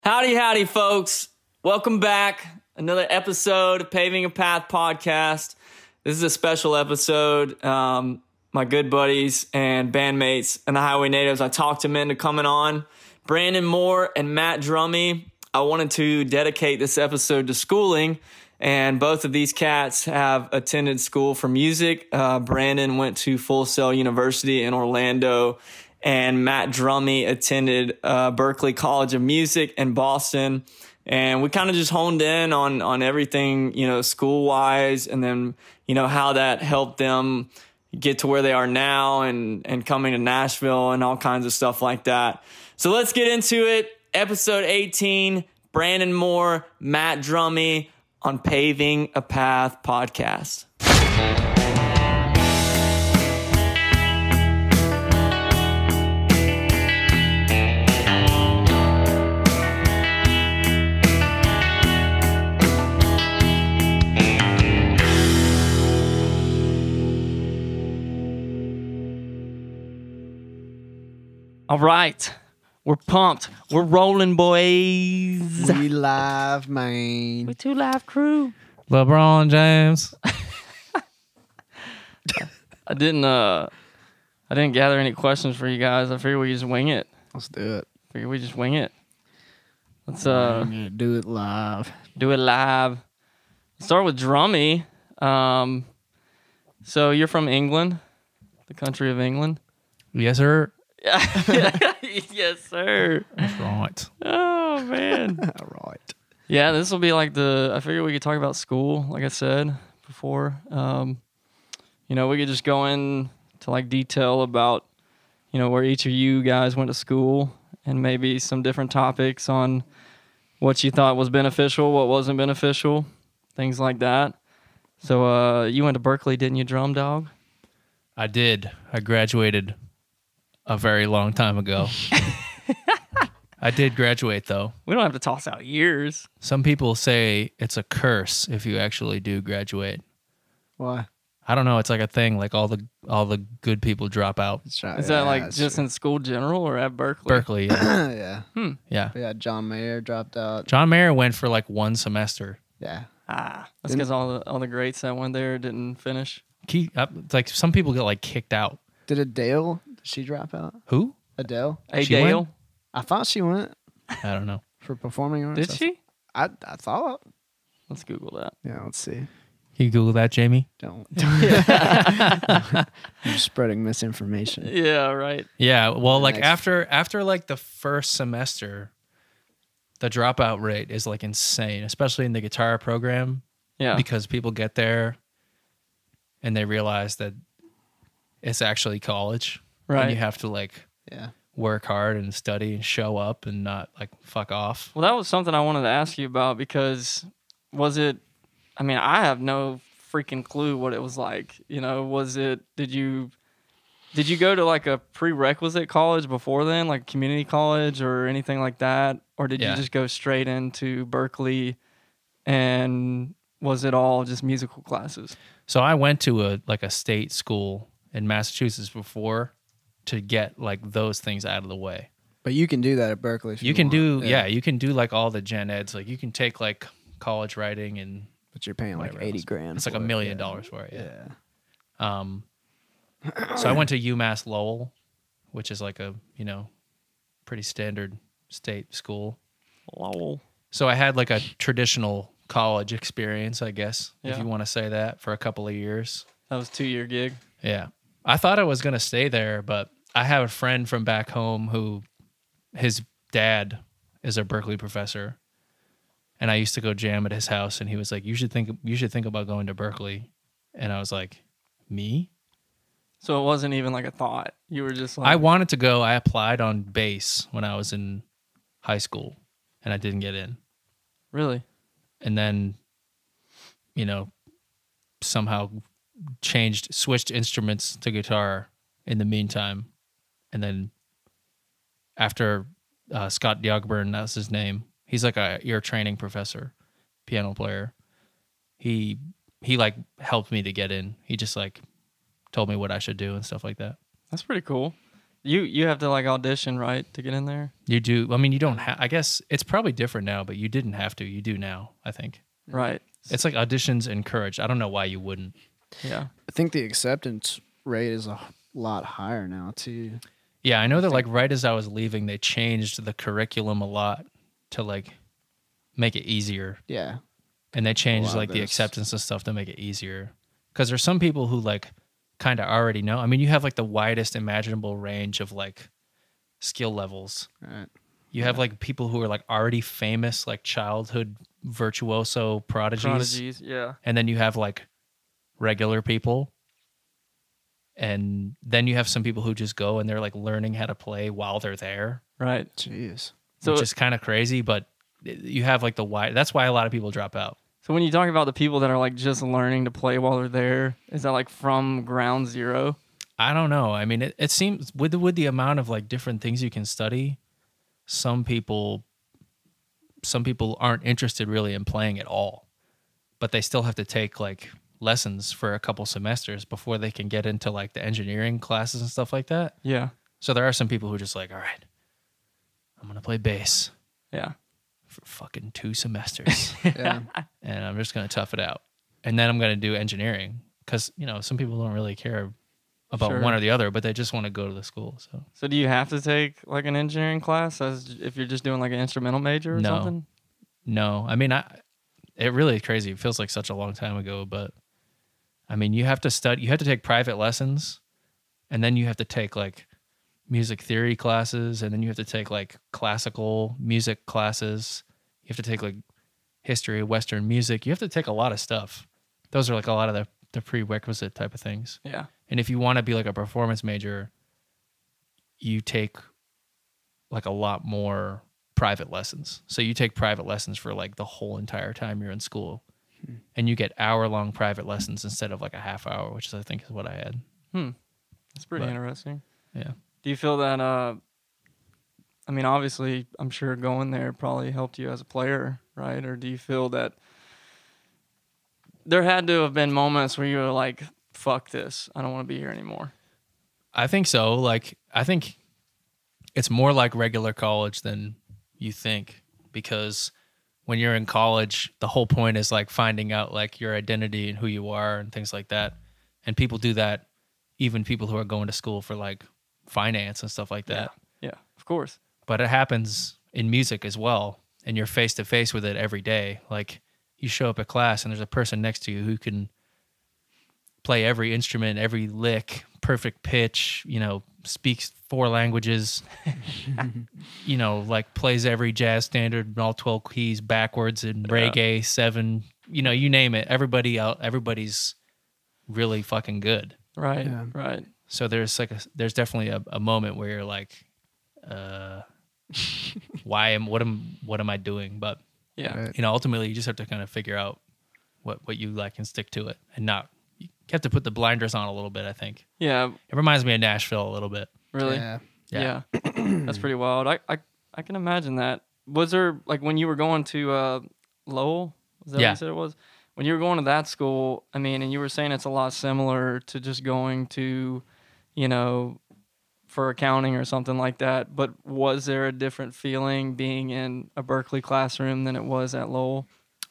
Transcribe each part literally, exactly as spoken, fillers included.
Howdy, howdy, folks. Welcome back. Another episode of Paving a Path podcast. This is a special episode. Um, my good buddies and bandmates and the Highway Natives, I talked them into coming on. Brandon Moore and Matt Drummy. I wanted to dedicate this episode to schooling, and both of these cats have attended school for music. Uh, Brandon went to Full Sail University in Orlando, and Matt Drummy attended uh, Berklee College of Music in Boston. And we kind of just honed in on on everything, you know, school-wise, and then, you know, how that helped them get to where they are now and, and coming to Nashville and all kinds of stuff like that. So let's get into it. Episode eighteen, Brandon Moore, Matt Drummy on Paving a Path podcast. All right. We're pumped. We're rolling, boys. We live, man. We two live crew. LeBron James. I didn't uh I didn't gather any questions for you guys. I figured we just wing it. Let's do it. Figured we just wing it. Let's uh I'm gonna do it live. do it live. Let's start with Drummy. Um so you're from England, the country of England. Yes, sir. Yes, sir. That's right. Oh man. All right. Yeah, this will be like the, I figured we could talk about school, like I said before. Um, you know, we could just go in to like detail about, you know, where each of you guys went to school and maybe some different topics on what you thought was beneficial, what wasn't beneficial, things like that. So uh, you went to Berklee, didn't you, Drum Dog? I did. I graduated a very long time ago. I did graduate, though. We don't have to toss out years. Some people say it's a curse if you actually do graduate. Why? I don't know. It's like a thing. Like all the all the good people drop out. Let's try. Is yeah, that like that's just true. in school general or at Berklee? Berkeley, yeah. yeah. Hmm. yeah. Yeah. John Mayer dropped out. John Mayer went for like one semester. Yeah. Ah, that's Didn't- because all the all the greats that went there didn't finish. He, uh, like some people get like kicked out. Did Adele? Did she drop out? Who? Adele? Hey, She Dale. went? I thought she went I don't know. for performing arts. Did she? I I thought. Let's Google that. Yeah. Let's see. Can you Google that, Jamie? Don't. You're spreading misinformation. Yeah, right. Yeah, well, The like next- after after like the first semester, the dropout rate is like insane, especially in the guitar program, Yeah. because people get there and they realize that it's actually college, Right. And you have to like Yeah. work hard and study and show up and not like fuck off. Well, that was something I wanted to ask you about because was it, I mean, I have no freaking clue what it was like. You know, was it, did you, did you go to like a prerequisite college before then, like community college or anything like that? Or did Yeah. you just go straight into Berklee and was it all just musical classes? So I went to a like a state school in Massachusetts before to get like those things out of the way. But you can do that at Berkeley. If you, You can want. do yeah, you can do like all the gen eds. Like you can take like college writing and But you're paying like whatever eighty else. grand. It's like for a it, million yeah. dollars for it. Yeah. Yeah. Um, so I went to UMass Lowell, which is like a, you know, pretty standard state school. Lowell. So I had like a traditional college experience, I guess, if Yeah. you want to say that, for a couple of years. That was a two-year gig. Yeah. I thought I was going to stay there, but I have a friend from back home who his dad is a Berklee professor. And I used to go jam at his house and he was like, "You should think you should think about going to Berklee." And I was like, "Me?" So it wasn't even like a thought. You were just like, I wanted to go. I applied on bass when I was in high school and I didn't get in. really? And then, you know, somehow changed, switched instruments to guitar in the meantime. And then after uh, Scott Diogburn, that's his name. He's like a ear training professor, piano player. He, he like helped me to get in. He just like told me what I should do and stuff like that. That's pretty cool. You you have to like audition, right, to get in there? You do. I mean, you don't have. I guess it's probably different now, but you didn't have to. You do now. I think Right. it's like auditions encouraged. I don't know why you wouldn't. Yeah. I think the acceptance rate is a lot higher now too. Yeah, I know that like right as I was leaving, they changed the curriculum a lot to like make it easier, Yeah. and they changed lot of like the those. acceptance and stuff to make it easier. Because there's some people who like kind of already know. I mean, you have like the widest imaginable range of like skill levels. Right. You have like people who are like already famous, like childhood virtuoso prodigies, Prodigies. Yeah. and then you have like regular people, and then you have some people who just go and they're like learning how to play while they're there, Right. Jeez. So which is kind of crazy. But you have like the wide. That's why a lot of people drop out. so when you talk about the people that are like just learning to play while they're there, is that like from ground zero? I don't know. I mean, it, it seems with the, with the amount of like different things you can study, some people, some people aren't interested really in playing at all, but they still have to take like lessons for a couple semesters before they can get into like the engineering classes and stuff like that. Yeah. So there are some people who are just like, all right, I'm gonna play bass Yeah. for fucking two semesters, Yeah. and I'm just gonna tough it out, and then I'm gonna do engineering because you know some people don't really care about Sure. one or the other, but they just want to go to the school. So So do you have to take like an engineering class as if you're just doing like an instrumental major or No. something? no, I mean, I it really is crazy. It feels like such a long time ago, but I mean, you have to study. You have to take private lessons, and then you have to take like music theory classes, and then you have to take like classical music classes. You have to take like history of Western music. You have to take a lot of stuff. Those are like a lot of the, the prerequisite type of things. Yeah. And if you want to be like a performance major, you take like a lot more private lessons. So you take private lessons for like the whole entire time you're in school. And you get hour long private lessons instead of like a half hour, which is, I think is what I had. Hmm. That's pretty But- interesting. Yeah. Do you feel that uh I mean obviously I'm sure going there probably helped you as a player, right? Or do you feel that there had to have been moments where you were like, fuck this, I don't want to be here anymore? I think so. Like, I think it's more like regular college than you think, because when you're in college, the whole point is like finding out like your identity and who you are and things like that. And people do that, even people who are going to school for like finance and stuff like that. Yeah, of course. But it happens in music as well. And you're face to face with it every day. Like, you show up at class and there's a person next to you who can play every instrument, every lick, perfect pitch, you know, speaks four languages, you know, like plays every jazz standard in all twelve keys backwards and reggae seven, you know, you name it. Everybody out, everybody's really fucking good. Right. Yeah. Right. So there's like a, there's definitely a, a moment where you're like, uh, why am, what am, what am I doing? But Yeah. Right. you know, ultimately you just have to kind of figure out what, what you like and stick to it, and not, you have to put the blinders on a little bit. I think Yeah. it reminds me of Nashville a little bit. Really? Yeah. Yeah. That's pretty wild. I, I I can imagine that. Was there like when you were going to uh, Lowell? Was that Yeah. what you said it was? When you were going to that school, I mean, and you were saying it's a lot similar to just going to, you know, for accounting or something like that. But was there a different feeling being in a Berkeley classroom than it was at Lowell?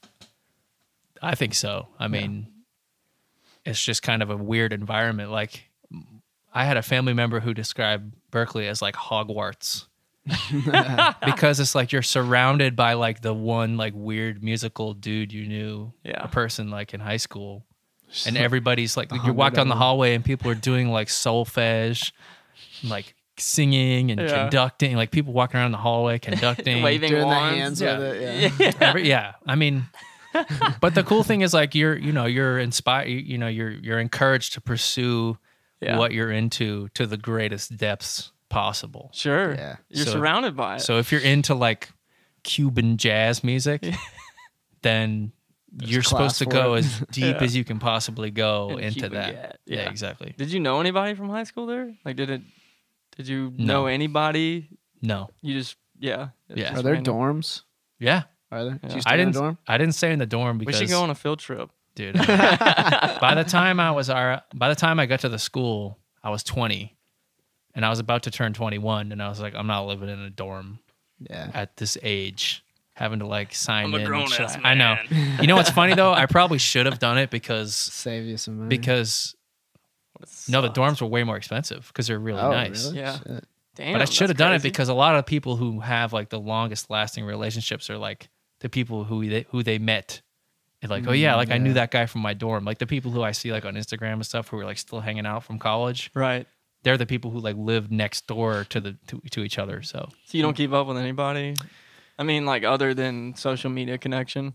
I think so. I mean, it's just kind of a weird environment. Like, I had a family member who described Berkeley as like Hogwarts. Because it's like you're surrounded by like the one like weird musical dude you knew, Yeah. a person like in high school, and everybody's like, you hundred walk down the of them. hallway and people are doing like solfege, like singing and Yeah. conducting, like people walking around the hallway conducting, Waving Doing the wands. hands Yeah. with it. Yeah. Every, yeah, I mean, but the cool thing is like you're, you know, you're inspired, you, you know, you're you're encouraged to pursue Yeah. what you're into to the greatest depths possible. Sure. Yeah. You're So- surrounded by it. So if you're into like Cuban jazz music, then you're supposed class to for go it. as deep Yeah. as you can possibly go In into Cuban that. jazz, Yeah. yeah. exactly. Did you know anybody from high school there? Like, did it? Did you No. know anybody? No. You just yeah. it's Yeah. just Are there random. dorms? Yeah. Are there? Yeah. Do you stay I in a didn't. dorm? I didn't stay in the dorm We because, should go on a field trip. dude. by the time I was our, by the time I got to the school, I was twenty, and I was about to turn twenty-one, and I was like, I'm not living in a dorm Yeah. at this age, having to like sign I'm a in. and grown-ass shit. I know. man. You know what's funny though? I probably should have done it because Save you some money. because no, the dorms were way more expensive because they're really oh, nice. Really? Yeah. Shit. Damn, But I should have done it crazy. because a lot of people who have like the longest lasting relationships are like the people who they who they met. And like, oh yeah, like I knew yeah. that guy from my dorm. Like the people who I see like on Instagram and stuff who are like still hanging out from college. Right. They're the people who like live next door to the to, to each other. So So you don't keep up with anybody? I mean, like other than social media connection.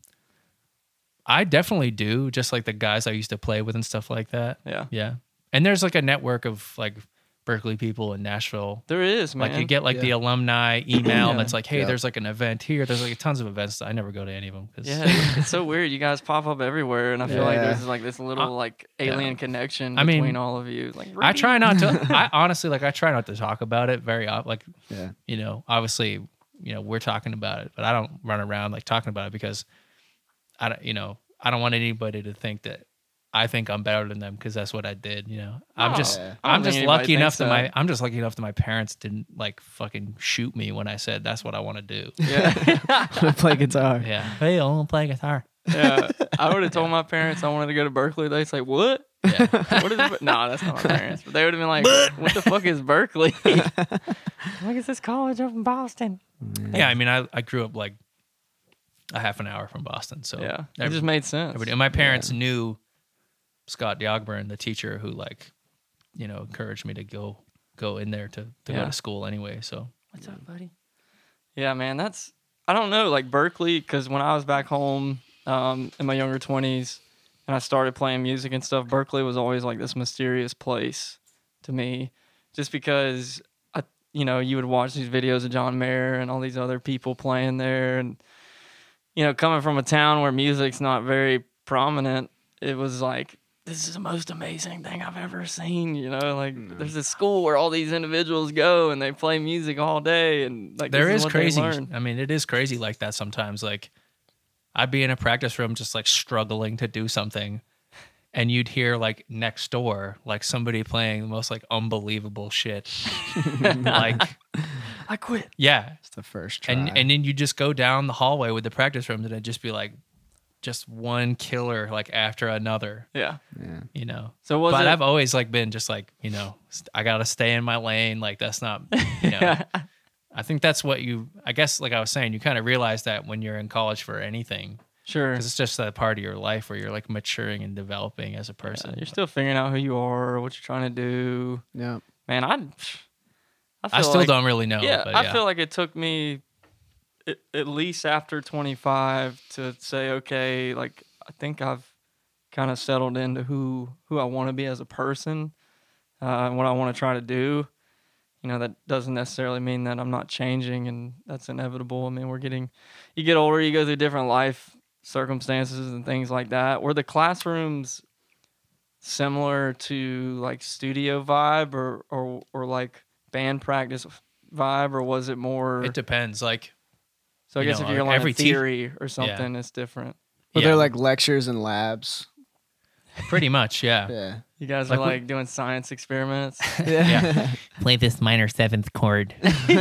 I definitely do, just like the guys I used to play with and stuff like that. Yeah. Yeah. And there's like a network of like Berkeley people in Nashville. There is, man. Like you get like the Yeah. alumni email Yeah. that's like, hey, Yeah. there's like an event here. There's like tons of events. I never go to any of them. Cause Yeah, it's so weird. You guys pop up everywhere, and I feel like Yeah. there's like this little like alien connection I mean, between all of you. Like I try not to. I honestly like I try not to talk about it very often. Like Yeah. you know, obviously, you know, we're talking about it, but I don't run around like talking about it because I don't, you know, I don't want anybody to think that I think I'm better than them because that's what I did. You know, I'm No, just, I don't I'm think just anybody lucky enough thinks that my, that. I'm just lucky enough that my parents didn't like fucking shoot me when I said that's what I want to do. Yeah, Play guitar. Yeah. Hey, I want to play guitar. yeah. I would have told my parents I wanted to go to Berkeley. They'd say, "What? Yeah. What is?" Ber-" No, that's not my parents. But they would have been like, "What the fuck is Berkeley? Like, is this college up in Boston?" Yeah. I mean, I, I grew up like a half an hour from Boston. So Yeah, it every- just made sense. everybody- and my parents knew Scott Diogburn, the teacher who like, you know, encouraged me to go, go in there to, to go Yeah. to school anyway. So What's up, buddy? Yeah, man, that's I don't know, like Berkeley, because when I was back home um, in my younger twenties and I started playing music and stuff, Berkeley was always like this mysterious place to me, just because I, you know, you would watch these videos of John Mayer and all these other people playing there, and you know, coming from a town where music's not very prominent, it was like, this is the most amazing thing I've ever seen. You know, like there's a school where all these individuals go and they play music all day, and like there this is what they crazy. learn. I mean, it is crazy like that sometimes. Like I'd be in a practice room just like struggling to do something, and you'd hear like next door, like somebody playing the most like unbelievable shit. Like, I quit. yeah. It's the first try. And and then you just go down the hallway with the practice rooms and it'd just be like just one killer like after another, Yeah. yeah. you know. So was but it? I've always like been just like, you know, st- I gotta stay in my lane. Like that's not, you know. I think that's what you. I guess like I was saying, you kind of realize that when you're in college for anything, sure. because it's just that part of your life where you're like maturing and developing as a Yeah, person. you're still figuring out who you are, what you're trying to do. Yeah. Man, I. I, feel I still like, don't really know. Yeah, but I yeah. feel like it took me at, at least after twenty-five to say, okay, like I think I've kind of settled into who who I want to be as a person, uh, and what I want to try to do. You know, that doesn't necessarily mean that I'm not changing, and that's inevitable. I mean, we're getting, you get older, you go through different life circumstances and things like that. Were the classrooms similar to like studio vibe or or or like band practice vibe, or was it more? It depends. Like, so I you guess know, if you're every learning te- theory or something, it's different. But yeah, they're like lectures and labs. pretty much, yeah. Yeah. You guys Like are we- like doing science experiments. Yeah. Play this minor seventh chord.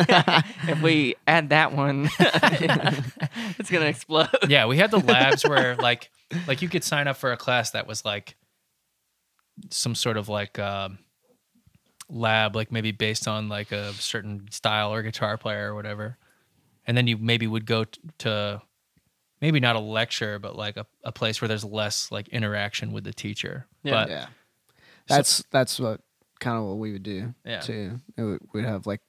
If we add that one, it's gonna explode. Yeah, we had the labs where like like you could sign up for a class that was like some sort of like um, lab, like maybe based on like a certain style or guitar player or whatever, and then you maybe would go t- to maybe not a lecture, but like a, a place where there's less like interaction with the teacher. Yeah. But Yeah. That's that's what kind of what we would do Yeah. too. It would, we'd have like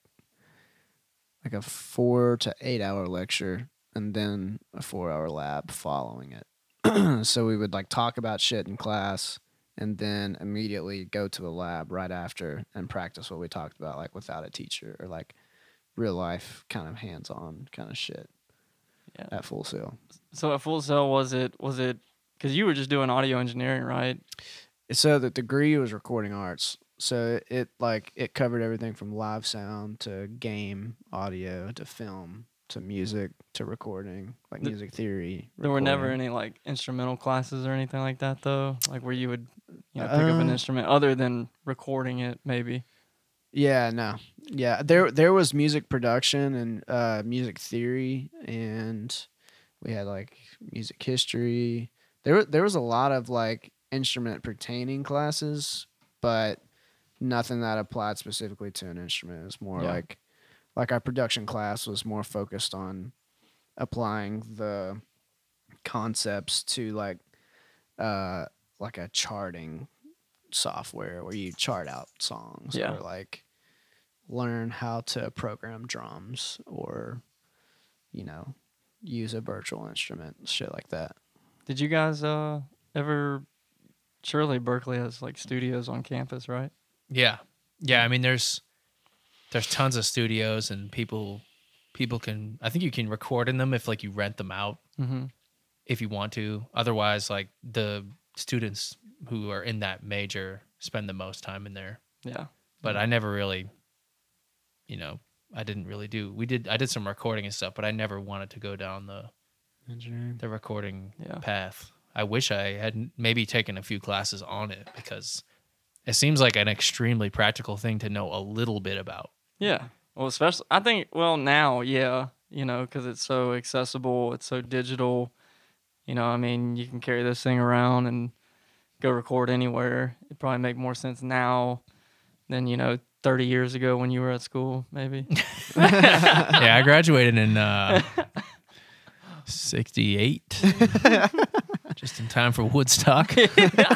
like a four to eight hour lecture and then a four hour lab following it. So we would like talk about shit in class and then immediately go to a lab right after and practice what we talked about, like without a teacher or like real life kind of hands on kind of shit. Yeah. At Full Sail. So at Full Sail, was it was it because you were just doing audio engineering, right? So the degree was recording arts. So it like it covered everything from live sound to game audio to film to music to recording, like The- music theory. There were never recording. any like instrumental classes or anything like that, though. Like where you would, you know, pick up an Uh, instrument other than recording it, maybe. Yeah, no. Yeah, there there was music production and uh, music theory, and we had like music history. There there was a lot of like instrument pertaining classes, but nothing that applied specifically to an instrument. It was more Yeah. like like our production class was more focused on applying the concepts to like uh like a charting software where you chart out songs Yeah. or like learn how to program drums or you know use a virtual instrument, shit like that. Did you guys uh ever? Surely Berkeley has like studios on campus, right? Yeah. Yeah, I mean there's there's tons of studios and people people can I think you can record in them if like you rent them out Mm-hmm. if you want to. Otherwise like the students who are in that major spend the most time in there. Yeah. But I never really you know, I didn't really do we did I did some recording and stuff, but I never wanted to go down the Engineering. the recording Yeah. path. I wish I had maybe taken a few classes on it because it seems like an extremely practical thing to know a little bit about. Yeah. Well, especially, I think, well, now, yeah, you know, because it's so accessible, it's so digital. You know, I mean, you can carry this thing around and go record anywhere. It'd probably make more sense now than, you know, thirty years ago when you were at school, maybe. Yeah, I graduated in uh, sixty-eight, just in time for Woodstock. You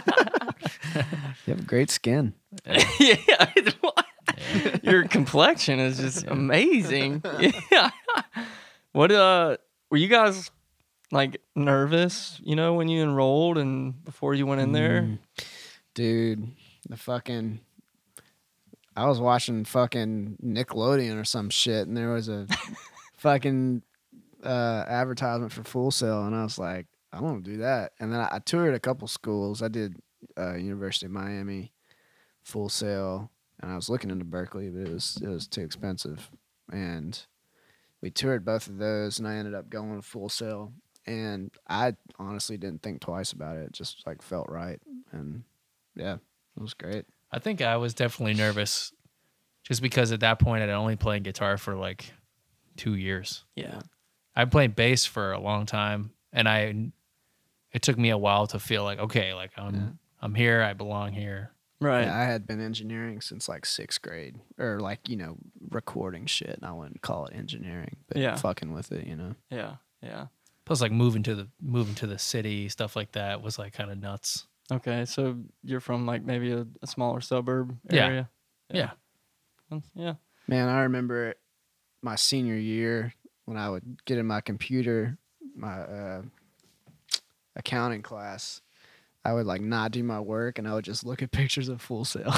have great skin. Yeah. Your complexion is just amazing. Yeah. What, uh, were you guys, like, nervous, you know, when you enrolled and before you went in there? Mm. Dude, the fucking I was watching fucking Nickelodeon or some shit, and there was a fucking uh, advertisement for Full Sail, and I was like, I want to do that. And then I, I toured a couple schools. I did uh, University of Miami, Full Sail, and I was looking into Berkeley, but it was it was too expensive. And we toured both of those, and I ended up going to Full Sail. And I honestly didn't think twice about it. It just like felt right, and yeah, it was great. I think I was definitely nervous just because at that point I'd only played guitar for like two years. Yeah. I played bass for a long time, and I it took me a while to feel like okay, like I'm Yeah. I'm here, I belong here. Right. Yeah, I had been engineering since like sixth grade, or like you know recording shit, and I wouldn't call it engineering, but Yeah. fucking with it, you know. Yeah. Yeah. Plus, like moving to the moving to the city, stuff like that was like kind of nuts. Okay. So you're from like maybe a, a smaller suburb Yeah. area? Yeah, Yeah. Yeah. Man, I remember my senior year when I would get in my computer, my uh, accounting class. I would like not do my work, and I would just look at pictures of Full Sail.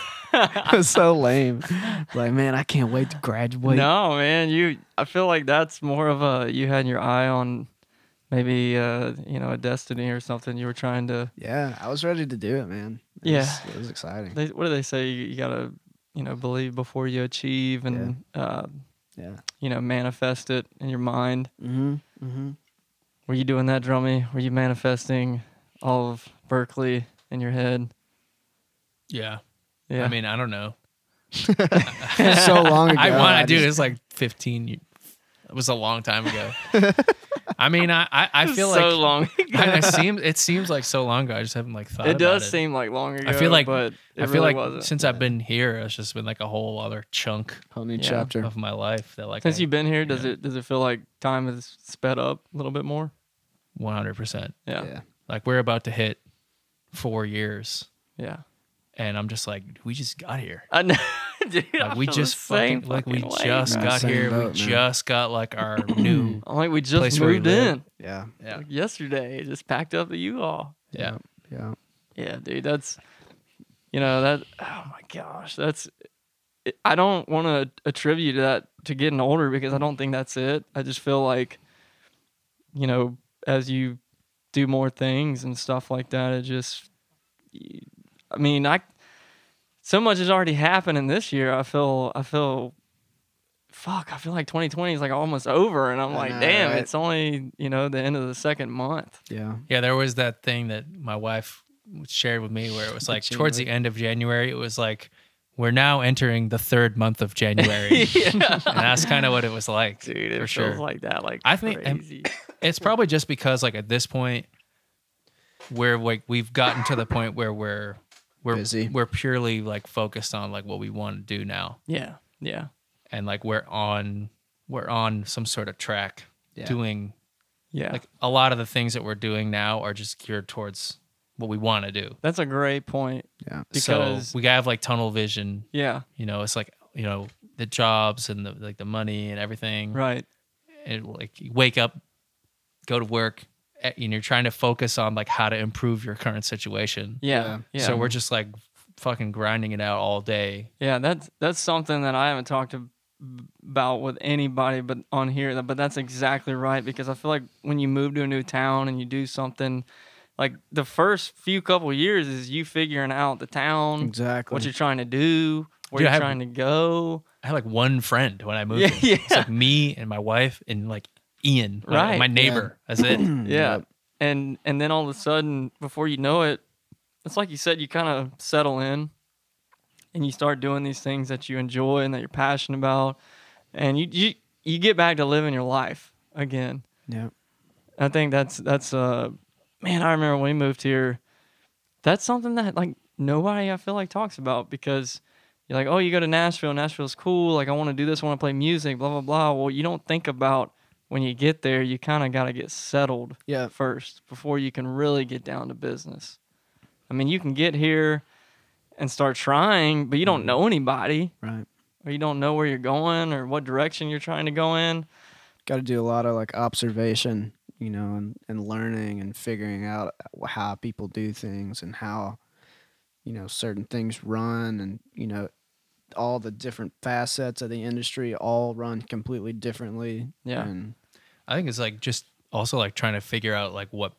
It was so lame. Like, man, I can't wait to graduate. No, man. You. I feel like that's more of a you had your eye on maybe uh you know a destiny or something. You were trying to. Yeah, I was ready to do it, man. It Yeah. was, it was exciting. They, what do they say? You, you gotta you know believe before you achieve, and uh, Yeah. you know manifest it in your mind. Mm-hmm. Mm-hmm. Were you doing that, Drummy? Were you manifesting all of Berkeley in your head? yeah. Yeah. I mean, I don't know. So long ago. I want to do just- this like fifteen. ye- It was a long time ago. I mean, I I, I feel so like long. I, it seems it seems like so long ago. I just haven't like thought. It about does it. seem like long ago. I feel like- but it I feel really like wasn't. since I've been here, it's just been like a whole other chunk Whole new Yeah. chapter. of my life that like Since I, you've been here, does yeah. it does it feel like time has sped up a little bit more? one hundred percent. Yeah. Yeah. Like we're about to hit four years, Yeah. and I'm just like, we just got here. I know. Dude, I Like we feel just the same fucking like we fucking way. just Man, got same here. boat, we man. just got like our new I'm like we just place where we moved live. in Yeah. yeah like yesterday. Just packed up the U-Haul. yeah. Yeah. Yeah, dude, that's you know that. Oh my gosh, that's. It, I don't want to attribute that to getting older because I don't think that's it. I just feel like, you know, as you do more things and stuff like that, it just. I mean, I. So much has already happened in this year. I feel. I feel. Fuck, I feel like twenty twenty is like almost over, and I'm I like, know, damn, right? it's only you know the end of the second month. Yeah. Yeah, there was that thing that my wife shared with me where it was like January. towards the end of January, it was like we're now entering the third month of January. Yeah. And that's kind of what it was like. Dude, it for feels sure. like that, like I think and crazy. it's probably just because like at this point where like we've gotten to the point where we're we're Busy. we're purely like focused on like what we want to do now. Yeah, yeah, And like we're on we're on some sort of track Yeah. doing yeah. like a lot of the things that we're doing now are just geared towards what we want to do. That's a great point. Yeah. Because so we have like tunnel vision. yeah, You know, it's like, you know, the jobs and the like the money and everything. right. And like you wake up, go to work, and you're trying to focus on like how to improve your current situation. Yeah, yeah. So we're just like fucking grinding it out all day. Yeah, that's that's something that I haven't talked to, about with anybody but on here. But that's exactly right, because I feel like when you move to a new town and you do something, like the first few couple years is you figuring out the town, Exactly. what you're trying to do, where Dude, I you're have- trying to go. I had like one friend when I moved. Yeah, here. It's yeah. like me and my wife and like Ian, my- Right. my neighbor. That's it. Yeah, Yep. and and then all of a sudden, before you know it, it's like you said, you kind of settle in, and you start doing these things that you enjoy and that you're passionate about, and you you you get back to living your life again. Yeah. I think that's that's uh man, I remember when we moved here, that's something that like nobody I feel like talks about, because you're like, oh, you go to Nashville, Nashville's cool, like I want to do this, I want to play music, blah blah blah. Well, you don't think about when you get there, you kind of got to get settled Yeah. first before you can really get down to business. I mean, you can get here and start trying, but you don't know anybody, Right. or you don't know where you're going or what direction you're trying to go in. Got to do a lot of like observation, you know, and, and learning and figuring out how people do things and how, you know, certain things run, and, you know, all the different facets of the industry all run completely differently. Yeah. And I think it's like just also like trying to figure out like what,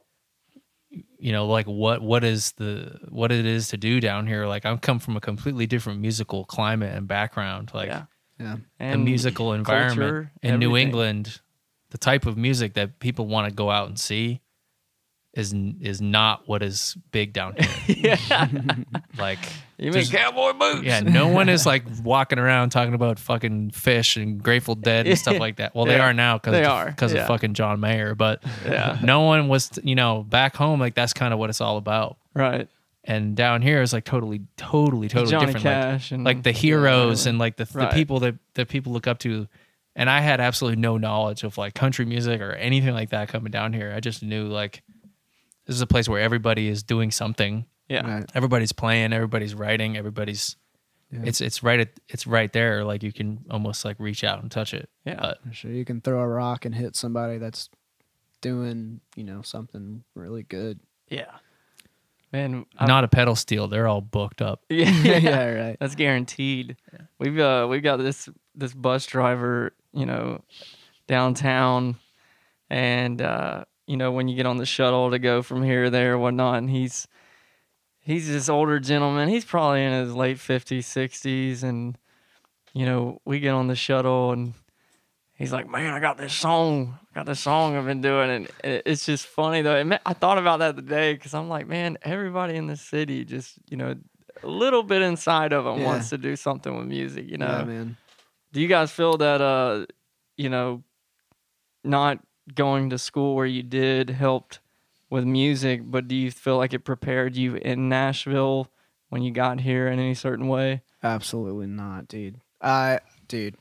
you know, like what what is the what it is to do down here. Like I come from a completely different musical climate and background. Like yeah. yeah. the And musical environment culture, in New everything. England, the type of music that people want to go out and see is n- is not what is big down here. Yeah. Like You mean just- cowboy boots? yeah, no one is like walking around talking about fucking Fish and Grateful Dead and stuff like that. Well, they Yeah, are now because they of, are, because yeah. of fucking John Mayer, but Yeah. no one was, you know, back home like that's kind of what it's all about. Right. And down here is like totally, totally, totally Johnny different. Like, Cash and like the heroes and like the, the Right. people that, that people look up to. And I had absolutely no knowledge of like country music or anything like that coming down here. I just knew like this is a place where everybody is doing something. Yeah. Right. Everybody's playing, everybody's writing, everybody's Yeah. it's it's right at it's right there. Like you can almost like reach out and touch it. Yeah. But For sure. You can throw a rock and hit somebody that's doing, you know, something really good. Yeah. Man, I- not a pedal steel. They're all booked up. yeah, yeah, right. That's guaranteed. We've uh we've got this this bus driver, you know, downtown, and uh, you know, when you get on the shuttle to go from here to there or whatnot, and he's he's this older gentleman. He's probably in his late fifties, sixties, and you know, we get on the shuttle and he's like, "Man, I got this song, got this song I've been doing," and it- it's just funny though. It ma- I thought about that today because I'm like, man, everybody in the city just, you know, a little bit inside of them Yeah. wants to do something with music. You know, Yeah, man. do you guys feel that, uh, you know, not going to school where you did helped with music, but do you feel like it prepared you in Nashville when you got here in any certain way? Absolutely not, dude. I, dude,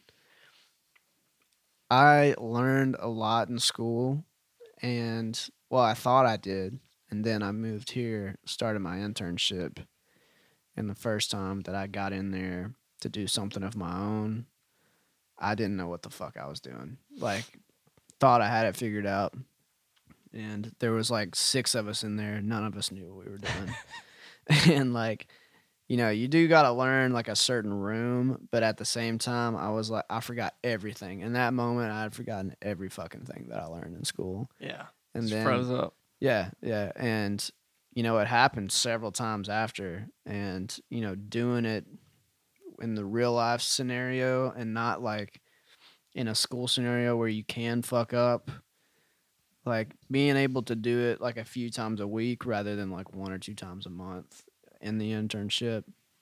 I learned a lot in school, and well, I thought I did, and then I moved here, started my internship, and the first time that I got in there to do something of my own, I didn't know what the fuck I was doing. Like, thought I had it figured out, and there was like six of us in there. None of us knew what we were doing, and like. You know, you do got to learn like a certain room, but at the same time, I was like, I forgot everything. In that moment, I had forgotten every fucking thing that I learned in school. Yeah, And just then, froze up. yeah, yeah. And, you know, it happened several times after. And, you know, doing it in the real life scenario and not like in a school scenario where you can fuck up, like being able to do it like a few times a week rather than like one or two times a month in the internship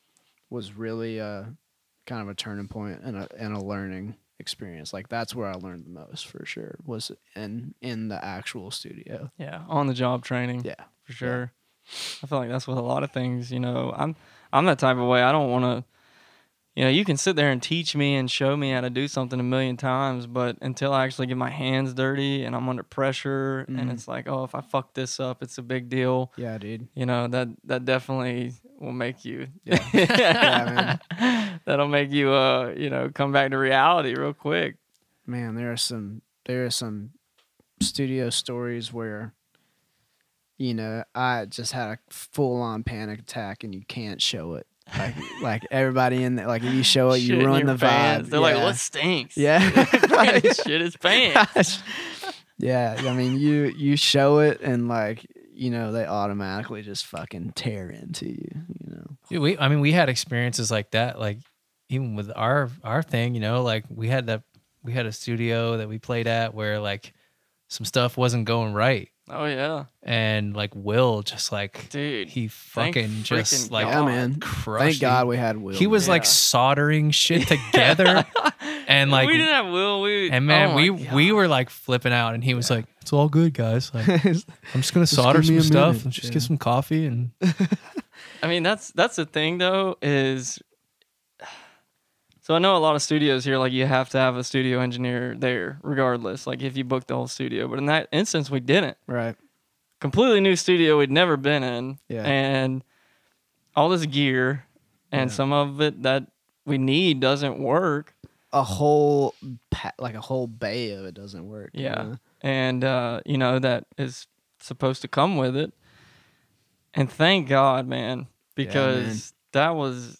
was really uh, kind of a turning point and a and a learning experience. Like that's where I learned the most for sure was in in the actual studio. Yeah, on the job training. Yeah, for sure. I feel like that's with a lot of things. You know, I'm I'm that type of way. I don't want to. You know, you can sit there and teach me and show me how to do something a million times, but until I actually get my hands dirty and I'm under pressure, Mm. and it's like, oh, if I fuck this up, it's a big deal. yeah, dude. You know, that that definitely will make you. Yeah, yeah, man. That'll make you, uh, you know, come back to reality real quick. Man, there are some there are some studio stories where, you know, I just had a full on panic attack and you can't show it. Like, like everybody in there, like if you show it, Shit you in ruin your the pants. vibe. They're yeah. like, what stinks? Yeah, Brandon shit his pants. Yeah, I mean, you you show it and like you know they automatically just fucking tear into you. You know. Yeah, we, I mean, we had experiences like that. Like even with our our thing, you know, like we had that we had a studio that we played at where like some stuff wasn't going right, Oh yeah, and like Will just like dude. he thank fucking just freaking like Yeah, man. crushed. Thank it. God we had Will. He was Yeah. like soldering shit together, and like we didn't have Will. We and man, oh we my we God. were like flipping out, and he was like, "It's all good, guys. Like, I'm just gonna Just solder give me some a stuff minute." and just Yeah. get some coffee." And I mean, that's that's the thing though is. So I know a lot of studios here, like you have to have a studio engineer there, regardless. Like if you book the whole studio, but in that instance, we didn't. right. Completely new studio we'd never been in, Yeah. and all this gear, and Yeah. some of it that we need doesn't work. A whole pa- like a whole bay of it doesn't work. you Yeah. know? And uh, you know that is supposed to come with it. And thank God, man, because that was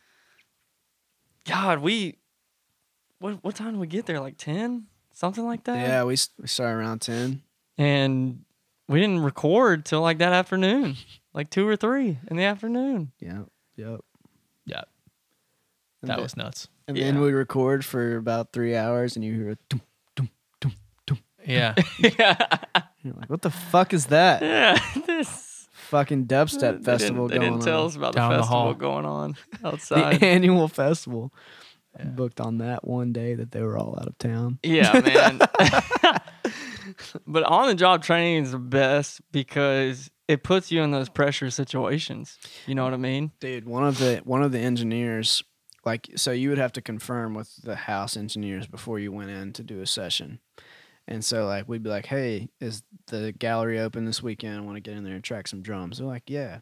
God. We what what time did we get there? Like ten, something like that. Yeah, we s- we started around ten. And we didn't record till like that afternoon, like two or three in the afternoon. Yeah. Yep. yeah, And that then- was nuts. And Yeah. then we record for about three hours, and you hear a dum, dum, dum, dum. Yeah, yeah, You're like, what the fuck is that? yeah. This Fucking dubstep they festival didn't, they going didn't tell on. us about Down the the festival hall. going on The outside. annual festival. Yeah. Booked on that one day that they were all out of town. Yeah, man. But on the job training is the best because it puts you in those pressure situations. You know what I mean? Dude, one of the one of the engineers, like, so you would have to confirm with the house engineers before you went in to do a session. And so, like, we'd be like, hey, is the gallery open this weekend? I want to get in there and track some drums. They're like, yeah.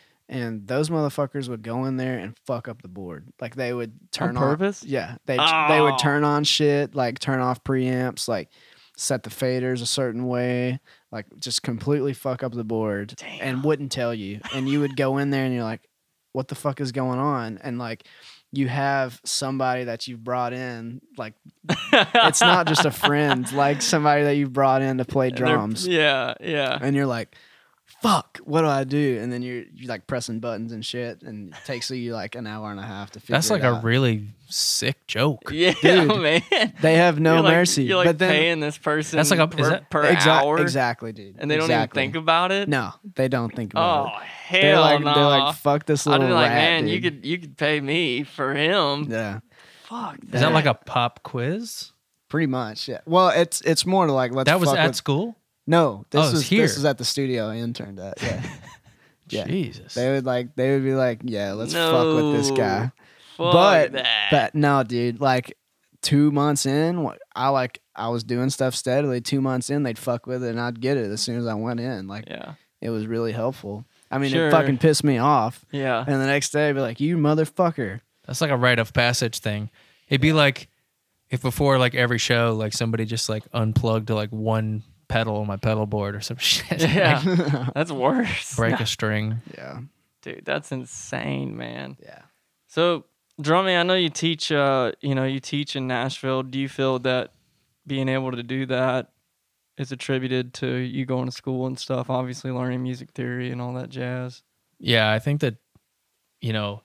And those motherfuckers would go in there and fuck up the board. Like, they would turn on purpose? Yeah. They they Oh. would turn on shit, like, turn off preamps, like, set the faders a certain way, like, just completely fuck up the board and wouldn't tell you. And you would go in there and you're like, what the fuck is going on? And, like, you have somebody that you've brought in, like, it's not just a friend, like somebody that you've brought in to play And they're- drums. Yeah, yeah. And you're like, fuck, what do I do? And then you're, you're like pressing buttons and shit. And it takes you like an hour and a half to figure that's like it a out. really sick joke. Yeah, Dude, man. They have no you're like, mercy. You're like but then, paying this person That's like a- per, is that- per Exa- hour. Exactly, dude. And they don't exactly. even think about it? No, they don't think about Oh, it. hell They're like, no. they're like, fuck this I'd little be like, rat, man, you dude." could you could pay me for him. Yeah, Fuck. Is that like a pop quiz? pretty much. Yeah. Well, it's it's more to like let's. That was fuck at with- school? No, this Oh, it's was here. this is at the studio I interned at. Yeah. Yeah. Jesus. They would like they would be like, yeah, let's fuck with this guy. Fuck but that. but no, dude, like two months in, wh- I like I was doing stuff steadily. Two months in, they'd fuck with it, and I'd get it as soon as I went in. Like yeah. it was really helpful. I mean, Sure. it fucking pissed me off. Yeah. And the next day, I'd be like, you motherfucker. That's like a rite of passage thing. It'd be like if before like every show, like somebody just like unplugged like one pedal on my pedal board or some shit. Yeah. Like, That's worse. break a string. Yeah, Dude, that's insane, man. yeah. So, Drummy, I know you teach uh, you know, you teach in Nashville. Do you feel that being able to do that is attributed to you going to school and stuff, obviously learning music theory and all that jazz? Yeah, I think that, you know,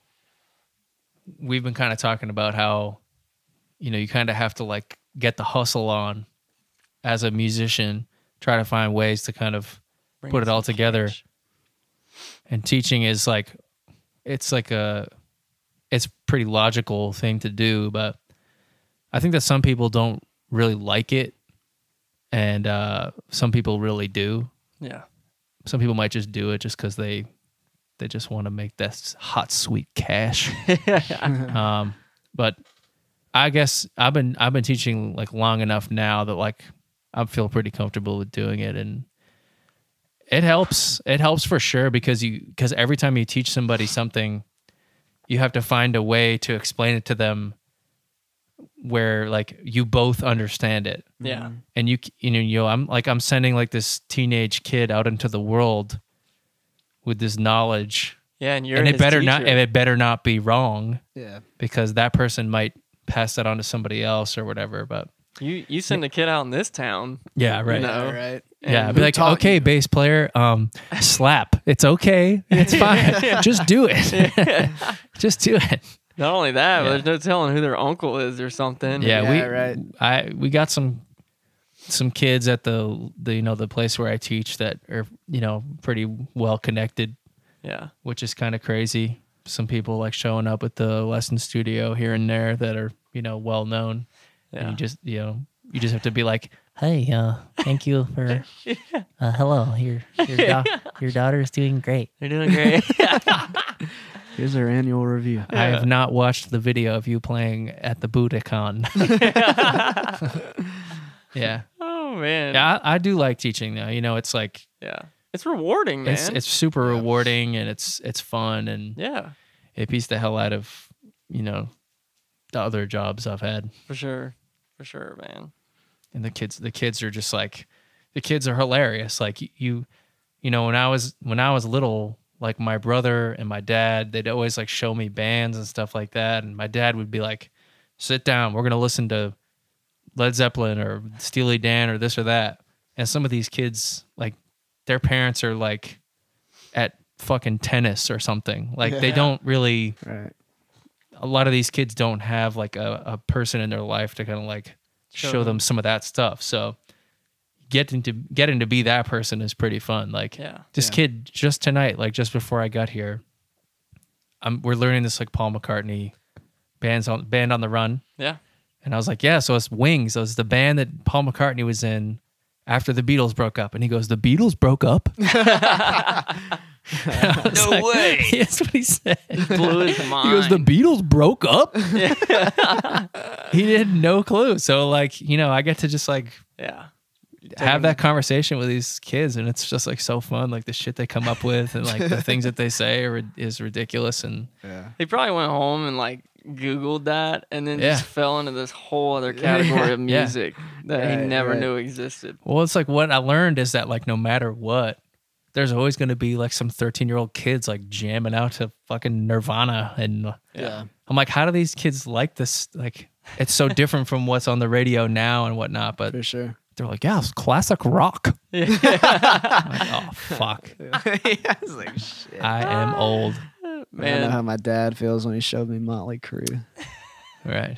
we've been kind of talking about how, you know, you kind of have to like get the hustle on as a musician, try to find ways to kind of Bring put it some all together. cash. And teaching is like, it's like a, pretty logical thing to do, but I think that some people don't really like it, and uh, some people really do. Yeah. Some people might just do it just because they they just want to make that hot sweet cash. um, but I guess I've been I've been teaching like long enough now that like I feel pretty comfortable with doing it, and it helps. It helps for sure because you because every time you teach somebody something, you have to find a way to explain it to them where like you both understand it. Yeah. And you you know, you know I'm like I'm sending like this teenage kid out into the world with this knowledge. Yeah, and you're and it his better not teacher. and it better not be wrong Yeah. because that person might pass that on to somebody else or whatever. But You you send a kid out in this town. yeah, right. You know? right. Yeah, and I'd be who like, taught okay, you? bass player, um, slap. It's okay. It's fine. Just do it. Just do it. Not only that, but Yeah. there's no telling who their uncle is or something. Yeah, Yeah, we right. I we got some some kids at the the you know the place where I teach that are you know pretty well connected, Yeah. which is kind of crazy. Some people like showing up at the lesson studio here and there that are you know well known, and Yeah. you just you know you just have to be like, Hey, uh, thank you for. Uh, hello, your your da- your daughter is doing great. They're doing great. Here's our annual review. I have not watched the video of you playing at the Budokan. yeah. Oh man. Yeah, I, I do like teaching though. You know, it's like Yeah. It's rewarding, man. it's it's super rewarding and it's it's fun and yeah, it beats the hell out of, you know, the other jobs I've had. for sure. For sure, man. And the kids the kids are just like the kids are hilarious. Like you you know, when I was when I was little, like my brother and my dad, they'd always like show me bands and stuff like that. And my dad would be like, sit down, we're gonna listen to Led Zeppelin or Steely Dan or this or that. And some of these kids, like their parents are like at fucking tennis or something. Like they Yeah. don't really Right. a lot of these kids don't have like a, a person in their life to kind of like Show show, them. them some of that stuff. So getting to getting to be that person is pretty fun. Like Yeah. this Yeah. kid just tonight, like just before I got here, I'm we're learning this like Paul McCartney bands on band on the run. Yeah. And I was like, yeah, so it's Wings. So it's the band that Paul McCartney was in after the Beatles broke up. And he goes, the Beatles broke up? No way. That's what he said. Blew his He mind. goes, the Beatles broke up? He had no clue. So like, you know, I get to just like Yeah. have that conversation with these kids and it's just like so fun. Like the shit they come up with and like the things that they say are, is ridiculous. And Yeah. He probably went home and like Googled that and then Yeah. just fell into this whole other category of Yeah. music that he Right, never right. knew existed. well, it's like what I learned is that like no matter what, there's always going to be like some thirteen year old kids like jamming out to fucking Nirvana. And Yeah. I'm like, how do these kids like this? Like, it's so different from what's on the radio now and whatnot. But For sure. they're like, yeah, it's classic rock. Yeah. I'm like, oh, fuck. I was like, shit. I am old. I know Man. how my dad feels when he showed me Motley Crue. Right.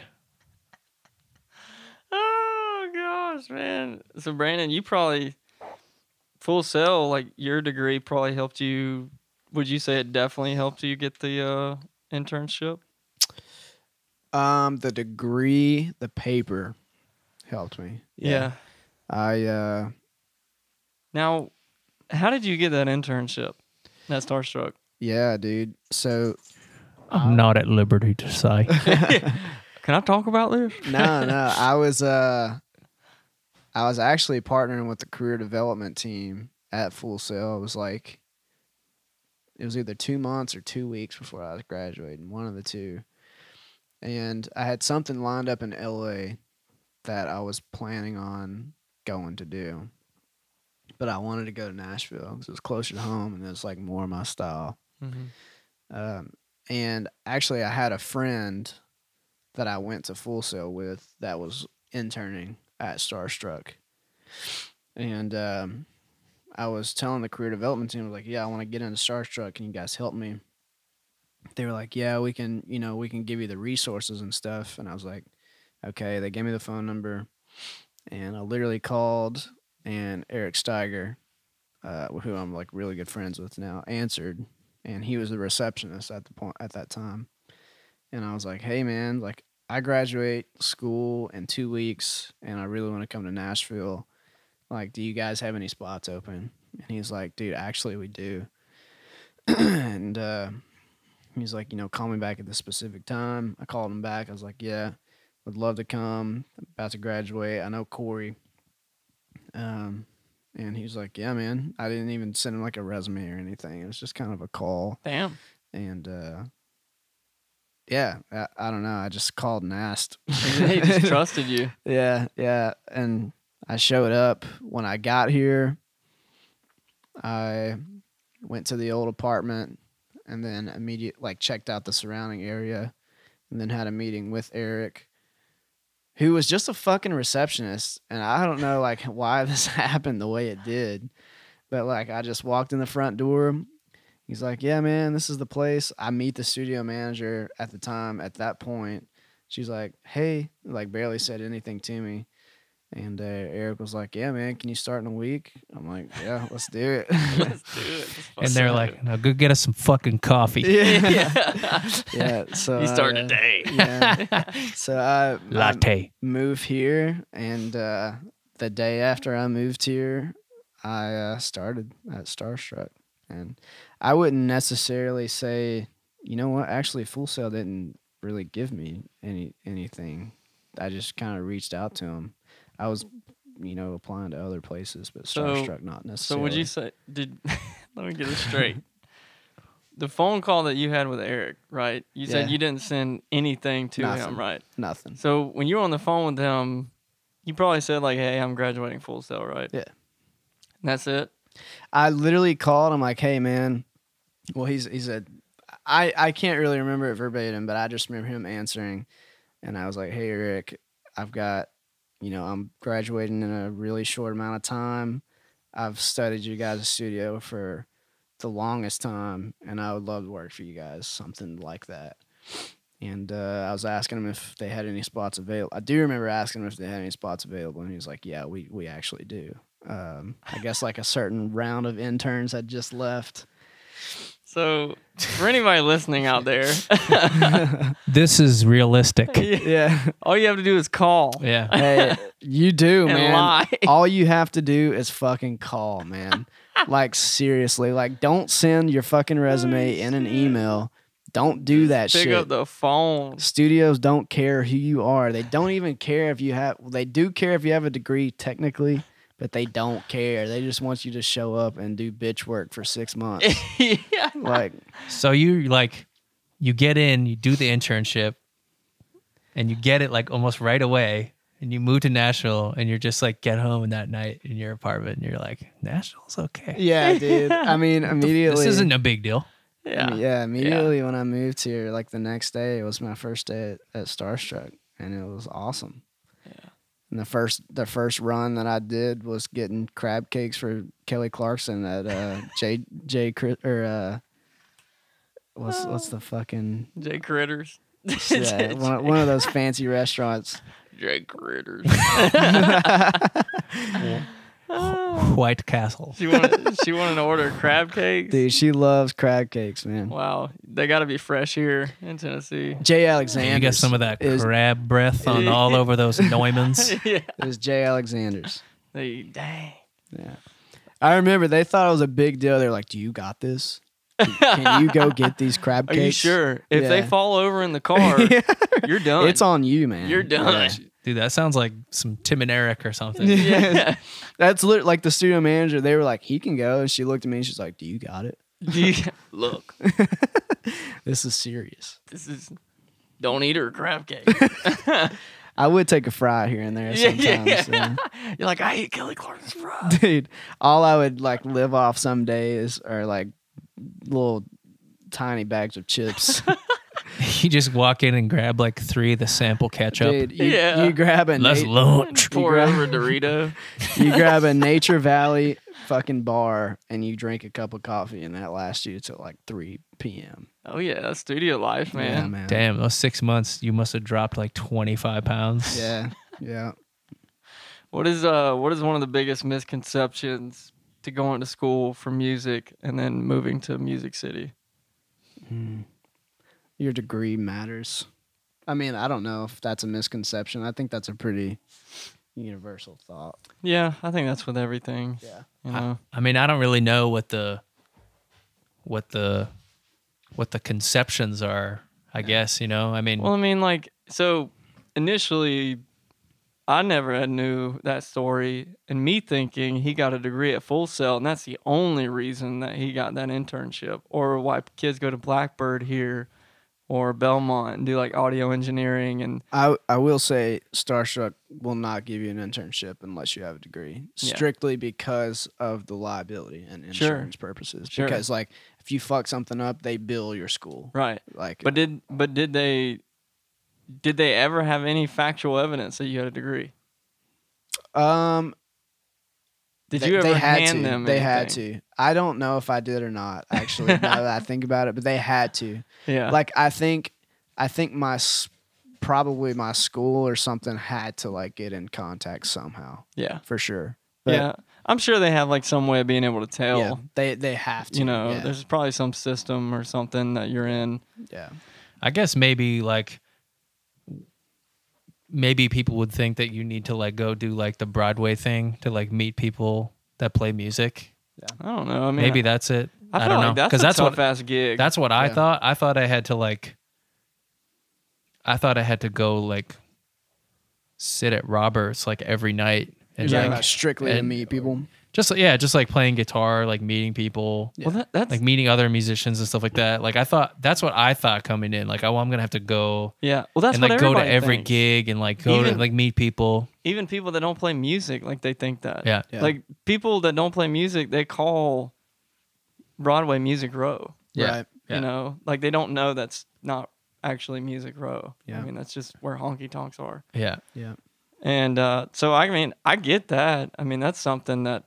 Oh gosh, man. So Brandon, you probably Full Sail, like your degree probably helped you. Would you say it definitely helped you get the uh, internship? Um, the degree, the paper helped me. Yeah. I uh Now, how did you get that internship? That Starstruck. yeah, dude. So I'm not at liberty to say. Can I talk about this? no, no. I was uh I was actually partnering with the career development team at Full Sail. It was like it was either two months or two weeks before I was graduating, one of the two. And I had something lined up in L A that I was planning on going to do. But I wanted to go to Nashville because it was closer to home and it was like more my style. Mm-hmm. Um, and actually, I had a friend that I went to Full Sail with that was interning at Starstruck. And um, I was telling the career development team, I was like, yeah, I want to get into Starstruck. Can you guys help me? They were like, yeah, we can, you know, we can give you the resources and stuff. And I was like, okay. They gave me the phone number. And I literally called, and Eric Steiger, uh, who I'm like really good friends with now, answered. And he was the receptionist at the point at that time. and I was like, hey man, like I graduate school in two weeks, and I really want to come to Nashville. Like, do you guys have any spots open? And he's like, dude, actually we do. and uh, he's like, you know, call me back at this specific time. I called him back. I was like, yeah, would love to come. I'm about to graduate. I know Corey. Um, and he was like, yeah, man. I didn't even send him like a resume or anything. It was just kind of a call. Damn. And uh, yeah, I, I don't know. I just called and asked. He just trusted you. Yeah, yeah. And I showed up. When I got here, I went to the old apartment and then immediately like checked out the surrounding area and then had a meeting with Eric, who was just a fucking receptionist. And I don't know like why this happened the way it did, but like I just walked in the front door. He's like, yeah, man, this is the place. I meet the studio manager at the time. At that point, she's like, hey, like barely said anything to me. And uh, Eric was like, yeah, man, can you start in a week? I'm like, yeah, let's do it. Let's do it. And they're like, "Now go get us some fucking coffee." yeah. yeah. So You start uh, today. Yeah. So I, Latte. I moved here, and uh, the day after I moved here, I uh, started at Starstruck. And I wouldn't necessarily say, you know what, actually Full Sail didn't really give me any anything. I just kind of reached out to him. I was, you know, applying to other places, but So- Starstruck not So necessarily. would you say did let me get this straight. The phone call that you had with Eric, right? You said Yeah. you didn't send anything to Nothing. him, right? Nothing. So when you were on the phone with him, you probably said like, "Hey, I'm graduating Full Sail," right? Yeah. And that's it. I literally called him like, hey, man. Well, he's he said, I, I can't really remember it verbatim, but I just remember him answering. And I was like, hey, Eric, I've got, you know, I'm graduating in a really short amount of time. I've studied you guys' studio for the longest time, and I would love to work for you guys, something like that. And uh, I was asking him if they had any spots available. I do remember asking him if they had any spots available, and he was like, yeah, we, we actually do. Um, I guess like a certain round of interns had just left. So for anybody listening out there, This is realistic. Yeah. all you have to do is call Yeah. Hey, you do, and man. lie. All you have to do is fucking call, man. Like, seriously. Like, don't send your fucking resume in an email. Don't do that Pick shit. up the phone. Studios don't care who you are. They don't even care if you have, well, they do care if you have a degree, technically, but they don't care. They just want you to show up and do bitch work for six months. Yeah. Like, So you like, you get in, you do the internship, and you get it like almost right away, and you move to Nashville, and you're just like get home that night in your apartment, and you're like, Nashville's okay. yeah, dude. I mean, immediately. This isn't a big deal. I Yeah. mean, yeah, immediately when I moved here, like the next day, it was my first day at, at Starstruck, and it was awesome. Yeah. And the first the first run that I did was getting crab cakes for Kelly Clarkson at uh, J J Crit or uh, what's what's the fucking Jay Critters. yeah, one, one of those fancy restaurants. Jay Critters. White Castle. She wanted, she wanted to order crab cakes. Dude, she loves crab cakes, man. Wow, they got to be fresh here in Tennessee. Jay Alexander. You got some of that is, crab breath on all over those Neumanns. Yeah, It was Jay Alexander's. they dang. Yeah. I remember they thought it was a big deal. They're like, do you got this? Can you go get these crab Are cakes? you sure? If they Yeah. fall over in the car, you're done. It's on you, man. You're done. Dude, that sounds like some Tim and Eric or something. Yeah. That's lit- like the studio manager. They were like, he can go. And she looked at me and she's like, do you got it? Yeah. Look, This is serious. this is. Don't eat her crab cake. I would take a fry here and there Yeah, sometimes. yeah. so. You're like, I eat Kelly Clarkson's fries. Dude, all I would like live off some days are like little tiny bags of chips. You just walk in and grab like three of the sample ketchup. Dude, you, Yeah. you grab a Let's na- lunch. Pour grab- over a Dorito. you grab a Nature Valley fucking bar and you drink a cup of coffee and that lasts you till like three p.m. Oh yeah, that's studio life, Yeah, man. man. Damn, those six months, you must have dropped like twenty-five pounds. Yeah, yeah. What is uh what is one of the biggest misconceptions to going to school for music and then moving to Music City? your degree matters. I mean, I don't know if that's a misconception. I think that's a pretty universal thought. Yeah, I think that's with everything. Yeah. You know. I mean, I don't really know what the what the what the conceptions are. I guess you know. I mean, Well, I mean, like, so initially, I never had knew that story, and me thinking he got a degree at Full Sail, and that's the only reason that he got that internship, or why kids go to Blackbird here, or Belmont and do like audio engineering, and I I will say Starstruck will not give you an internship unless you have a degree, Yeah. strictly because of the liability and Sure. insurance purposes. Sure. Because like if you fuck something up, they bill your school. right. Like, But did but did they did they ever have any factual evidence that you had a degree? um, Did they, you ever they had hand to. them? They had anything? to. I don't know if I did or not. Actually, now that I think about it, but they had to. Yeah. Like I think, I think my s- probably my school or something had to like get in contact somehow yeah. for sure. But, Yeah. I'm sure they have like some way of being able to tell. yeah, they they have to. You know, yeah. there's probably some system or something that you're in. yeah. I guess maybe like maybe people would think that you need to like go do like the Broadway thing to like meet people that play music. I don't know. I mean, Maybe that's it. I, I, feel don't know like that's because a that's tough what ass gig. that's what I Yeah. thought. I thought I had to like. I thought I had to go like sit at Roberts like every night and You're like talking about strictly to and- meet people. just yeah, just like playing guitar, like meeting people. well, that, that's Like meeting other musicians and stuff like that. Like I thought that's what I thought coming in. Like, oh, I'm gonna have to go yeah. Well, that's and what like go to everybody every thinks. gig and like go Even- to like meet people. Even people that don't play music, like they think that. Yeah. Yeah. Like people that don't play music, they call Broadway Music Row. Yeah. Right. Yeah. You know, like they don't know that's not actually Music Row. Yeah. I mean, that's just where honky tonks are. Yeah. Yeah. And uh, so, I mean, I get that. I mean, that's something that,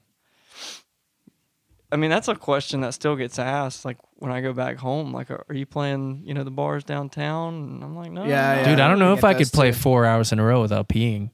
I mean, that's a question that still gets asked. Like when I go back home, like, are, are you playing, you know, the bars downtown? And I'm like, no. Yeah, no. yeah. Dude, I don't know I if get I could those play too. four hours in a row without peeing.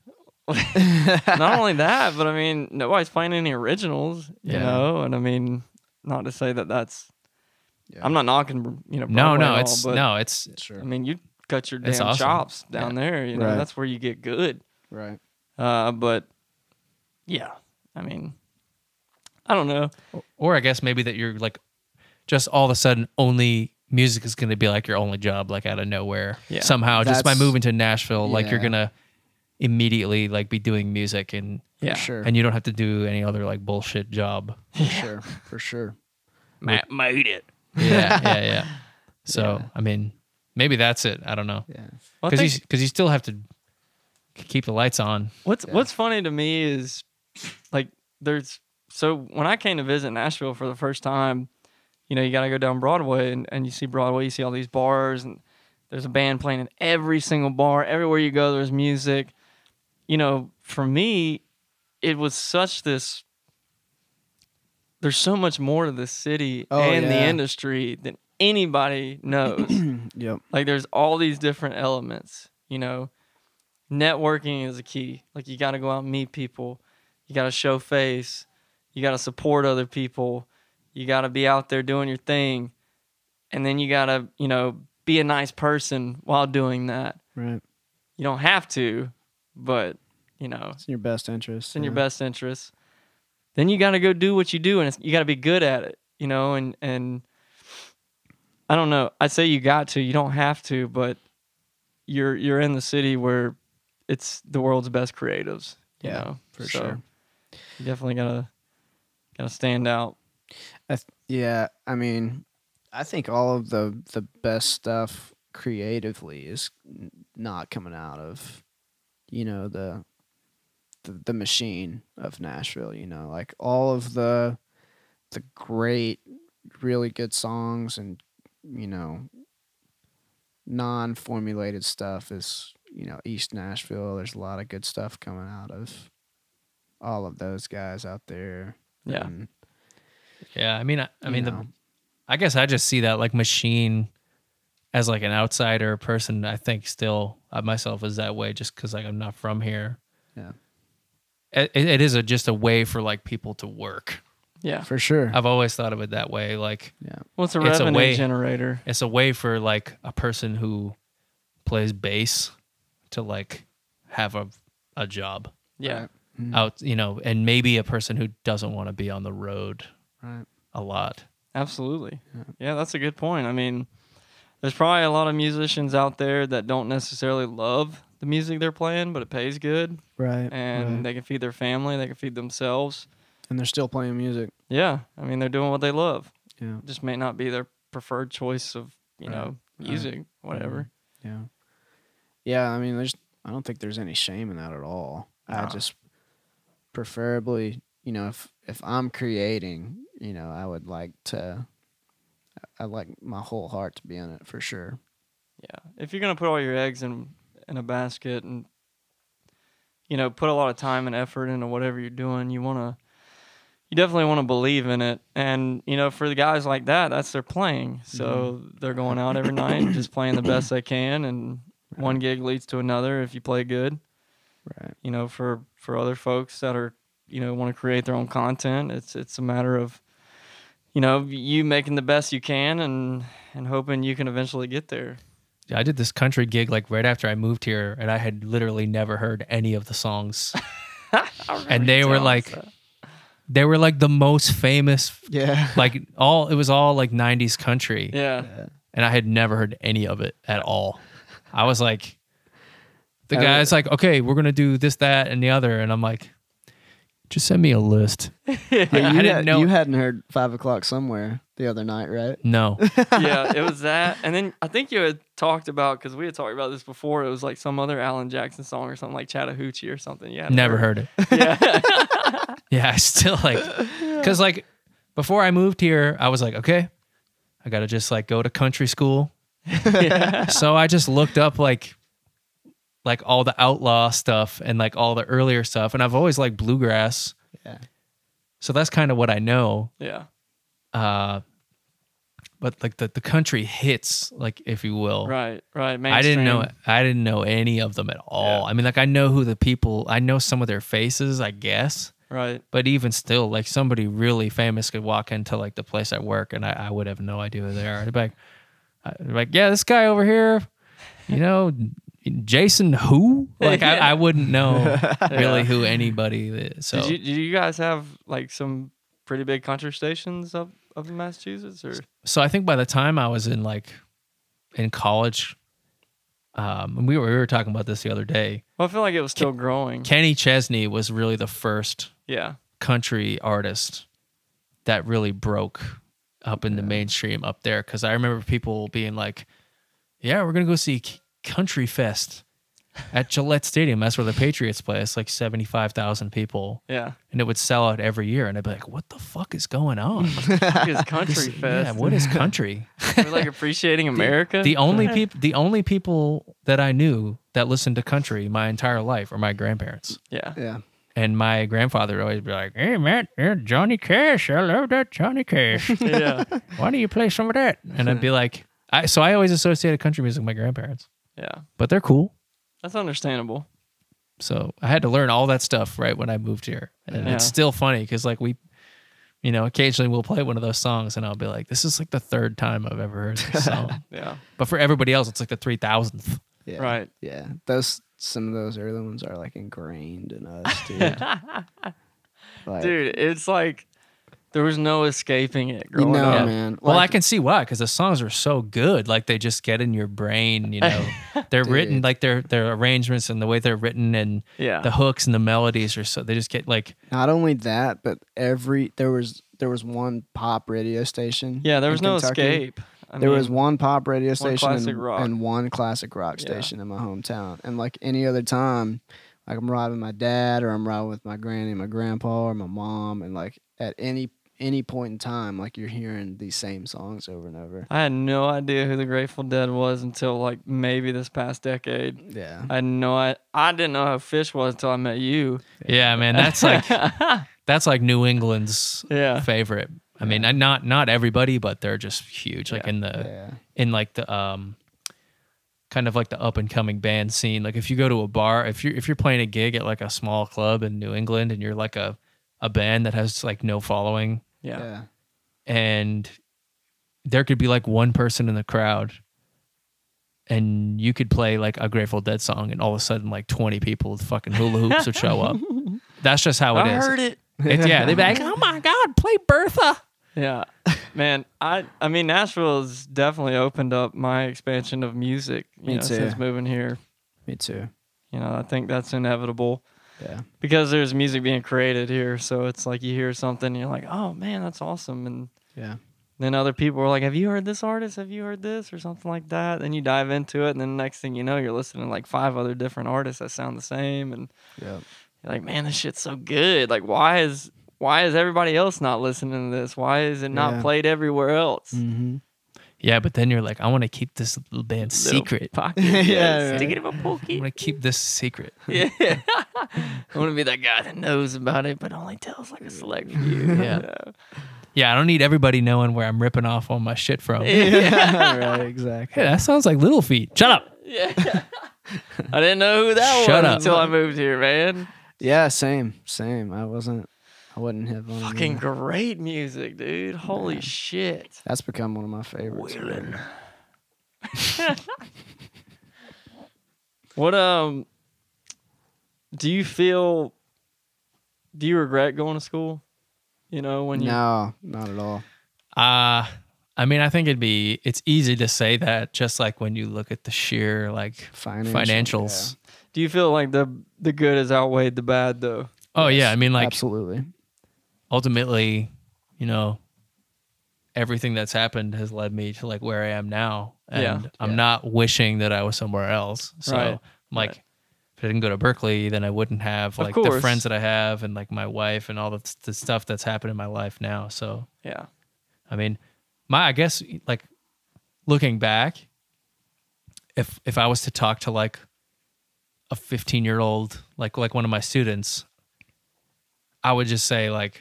Not only that, but I mean, nobody's playing any originals, you Yeah. know? And I mean, not to say that that's, Yeah. I'm not knocking, you know, No, Broadway no, at all, it's but, no, it's Sure. I mean, you cut your It's damn awesome. chops down there, you know, Right. that's where you get good. Right. Uh, but yeah, I mean, I don't know. or I guess maybe that you're like just all of a sudden only music is going to be like your only job, like out of nowhere. Yeah. Somehow, just by That's- moving to Nashville, like you're yeah. gonna immediately like be doing music and Yeah, For sure. and you don't have to do any other like bullshit job. For sure. For sure. Matt made it. Yeah, yeah, yeah. So Yeah. I mean, maybe that's it. I don't know Yeah. Well, I because think- you because you still have to keep the lights on. What's Yeah. What's funny to me is like there's so when I came to visit Nashville for the first time, you know, you got to go down Broadway and, and you see Broadway, you see all these bars and there's a band playing in every single bar. Everywhere you go, there's music. You know, for me, it was such this. There's so much more to the city Oh, and the yeah. industry than anybody knows. Yep. Like there's all these different elements, you know. Networking is a key. Like you got to go out and meet people. You got to show face. You got to support other people. You got to be out there doing your thing. And then you got to, you know, be a nice person while doing that. Right. You don't have to, but, you know, It's in your best interest. it's in your yeah. best interest. Then you got to go do what you do and it's, you got to be good at it, you know, and and I don't know. I say you got to, you don't have to, but you're you're in the city where it's the world's best creatives, you Yeah, know. for So sure. You definitely got to got to stand out. I th- yeah, I mean, I think all of the the best stuff creatively is n- not coming out of, you know, the, the the machine of Nashville. You know, like all of the the great, really good songs and, you know, non-formulated stuff is, you know, East Nashville. There's a lot of good stuff coming out of all of those guys out there. Yeah. And, Yeah, I mean, I, I you mean, the, know. I guess I just see that like machine as like an outsider person. I think still uh, myself is that way just because like I'm not from here. Yeah. It, it is a, just a way for like people to work. Yeah. For sure. I've always thought of it that way. Like, Yeah. What's a It's a revenue way- generator? it's a way for like a person who plays bass to like have a a job Yeah. Right. Mm. out, you know, and maybe a person who doesn't want to be on the road Right. a lot. Absolutely. Yeah. Yeah, that's a good point. I mean, there's probably a lot of musicians out there that don't necessarily love the music they're playing, but it pays good Right. and right. they can feed their family, they can feed themselves. and they're still playing music. Yeah. I mean, they're doing what they love. Yeah. Just may not be their preferred choice of, you Right. know, music, whatever. Yeah. Yeah. I mean, there's. I don't think there's any shame in that at all. I Nah. just preferably, you know, if if I'm creating, you know, I would like to. I like my whole heart to be in it for sure. Yeah. If you're going to put all your eggs in in a basket and you know, put a lot of time and effort into whatever you're doing, you want to you definitely want to believe in it. And, you know, for the guys like that, that's their playing. So they're going out every night and just playing the best they can, and one gig leads to another if you play good. Right. You know, for for other folks that are, you know, want to create their own content, it's it's a matter of, you know, you making the best you can and and hoping you can eventually get there. I did this country gig like right after I moved here, and I had literally never heard any of the songs. And they were like, they were like the most famous, Yeah. like all, it was all like nineties country. yeah, And I had never heard any of it at all. I was like, the Uh, guy's like, okay, we're going to do this, that, and the other. And I'm like, just send me a list. Yeah, I you, didn't had, know- you hadn't heard Five O'Clock Somewhere the other night, right? No. yeah, it was that. And then I think you had talked about, because we had talked about this before, it was like some other Alan Jackson song or something like Chattahoochee or something. Yeah, Never heard it. Yeah, Yeah, I still like, because like before I moved here, I was like, okay, I got to just like go to country school. So I just looked up like, like all the outlaw stuff and like all the earlier stuff. And I've always liked bluegrass. Yeah. So that's kind of what I know. yeah, Uh, but like the, the country hits, like, if you will. right, right. I didn't know mainstream. I didn't know any of them at all. Yeah. I mean, like I know who the people, I know some of their faces, I guess. Right, But even still, like somebody really famous could walk into like the place I work, and I, I would have no idea who they are. I'd be like, I'd be like, yeah, this guy over here, you know, Jason who? Like I, I wouldn't know really who anybody is. So Did you, did you guys have like some pretty big country stations up, up in Massachusetts? Or so I think by the time I was in like in college, um, and we were we were talking about this the other day. well, I feel like it was still growing. Kenny Chesney was really the first Yeah, country artist that really broke up in the mainstream up there, because I remember people being like, yeah, we're gonna go see K- Country Fest at Gillette Stadium. That's where the Patriots play. It's like seventy-five thousand people, yeah. and it would sell out every year, and I'd be like, what the fuck is going on? It's country fest. Yeah, what is country? We're like appreciating America. the only people the only people that I knew that listened to country my entire life are my grandparents. yeah, Yeah. And my grandfather would always be like, hey, man, yeah, Johnny Cash. I love that Johnny Cash. yeah, Why don't you play some of that? And I'd be like, I so I always associated country music with my grandparents, yeah. but they're cool. That's understandable. So I had to learn all that stuff right when I moved here. And Yeah. it's still funny because like we, you know, occasionally we'll play one of those songs and I'll be like, this is like the third time I've ever heard this song. Yeah, But for everybody else, it's like the three thousandth. Yeah. right. Yeah. Those some of those early ones are like ingrained in us, dude. Like, Dude, it's like there was no escaping it you growing know, up. man. Well, I like, can see why, because the songs are so good. Like they just get in your brain, you know. They're written Dude. like their their arrangements and the way they're written and Yeah, the hooks and the melodies are so they just get like not only that, but every there was there was one pop radio station. yeah. There in was no Kentucky. escape. I There was mean, one pop radio station classic and, rock. and one classic rock Yeah. station in my hometown. And like any other time, like I'm riding with my dad or I'm riding with my granny, my grandpa, or my mom, and like at any any point in time, like you're hearing these same songs over and over. I had no idea who the Grateful Dead was until like maybe this past decade. Yeah. I had no I, I didn't know who Fish was until I met you. yeah, man. That's like that's like New England's Yeah. favorite. I mean, not not everybody, but they're just huge. Like Yeah. in the Yeah. in like the um kind of like the up and coming band scene. Like if you go to a bar, if you're if you're playing a gig at like a small club in New England and you're like a a band that has like no following Yeah. Yeah. and there could be like one person in the crowd and you could play like a Grateful Dead song and all of a sudden like twenty people with fucking hula hoops would show up. That's just how it I is. heard it. It- yeah, they'd be like, oh my God, play Bertha. Yeah, man. I I mean, Nashville has definitely opened up my expansion of music. You Me know, too. since moving here. Me too. You know, I think that's inevitable Yeah. because there's music being created here. So it's like you hear something, and you're like, oh man, that's awesome, and Yeah. then other people are like, have you heard this artist? Have you heard this or something like that? Then you dive into it, and then the next thing you know, you're listening to like five other different artists that sound the same, and Yeah. you're like, man, this shit's so good. Like, why is why is everybody else not listening to this? Why is it not Yeah. played everywhere else? Mm-hmm. Yeah, but then you're like, I want to keep this little band Little secret. Pocket. Yeah, yeah, right. stick it in my I pocket. want to keep this secret. Yeah. I want to be that guy that knows about it, but only tells like a select few. Yeah. Yeah, I don't need everybody knowing where I'm ripping off all my shit from. Yeah. Right. Exactly. Hey, that sounds like Little Feet. Shut up. Yeah. I didn't know who that Shut was up. until I moved here, man. Yeah. Same. Same. I wasn't. I wouldn't have. known Fucking either. great music, dude. Holy Man. shit. That's become one of my favorites. Wheeling. What um do you feel do you regret going to school? You know, when you No, not at all. Uh I mean, I think it'd be it's easy to say that just like when you look at the sheer like Financial, financials. do you feel like the the good has outweighed the bad though? Oh yeah, I mean Yeah, like absolutely. ultimately, you know, everything that's happened has led me to like where I am now. And Yeah. I'm Yeah. not wishing that I was somewhere else. So Right. I'm like, Right. if I didn't go to Berkeley, then I wouldn't have Of like the course. friends that I have and like my wife and all the, the stuff that's happened in my life now. So, Yeah. I mean, my, I guess like looking back, if, if I was to talk to like a fifteen year old, like, like one of my students, I would just say like,